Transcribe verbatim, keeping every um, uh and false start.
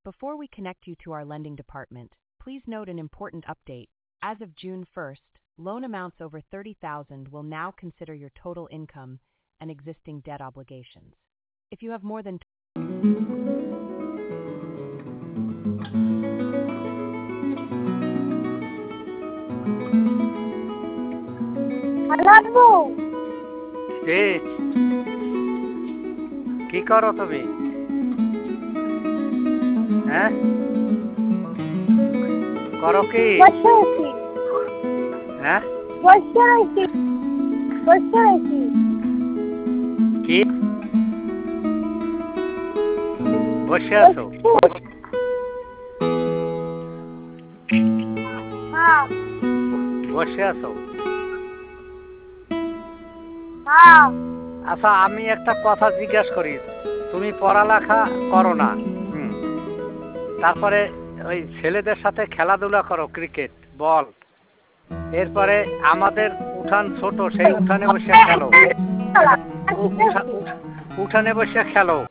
Before we connect you to our lending department, please note an important update. As of June first, loan amounts over thirty thousand will now consider your total income and existing debt obligations. If you have more than Hello. কি কি করো তুমি? হ্যাঁ করো কি? বসে আছি। হ্যাঁ বসে আছি। বসে আছি। কি বসে আছো? হ্যাঁ বসে আছো? হ্যাঁ আচ্ছা আমি একটা কথা জিজ্ঞেস করি, তুমি পড়ালেখা করো না, হুম, তারপরে ওই ছেলেদের সাথে খেলাধুলা করো, ক্রিকেট বল, এরপরে আমাদের উঠান ছোট, সেই উঠানে বসে খেলো, উ- উঠা- উঠ- উঠানে বসে খেলো।